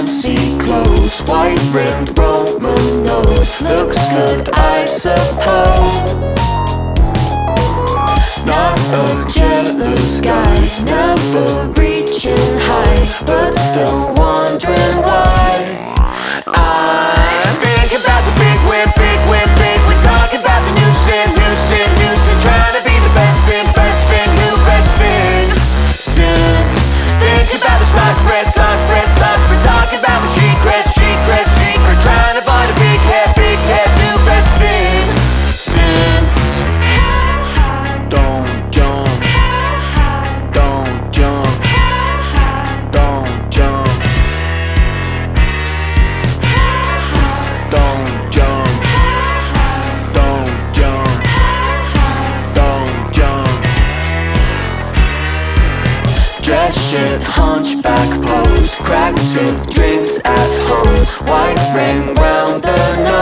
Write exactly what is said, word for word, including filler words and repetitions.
fancy clothes, white rimmed Roman nose. Looks good, I suppose. Not a jealous guy, never reaching high, but still wondering why. I'm thinking about the big win, big win, big. We're talking about the new sin, new sin, new sin. Trying to be the best fin, best fin, new best fin. Since thinking about the sliced bread, sliced bread, sliced bread. Talking about the street cred, street cred, street cred. Trying to find a big head, big head, new best fin. Since don't jump, don't jump, don't jump, don't jump, don't jump, don't jump. Dress shit, hunchback pose, cracked tooth, drinks at home, white ring round the nose.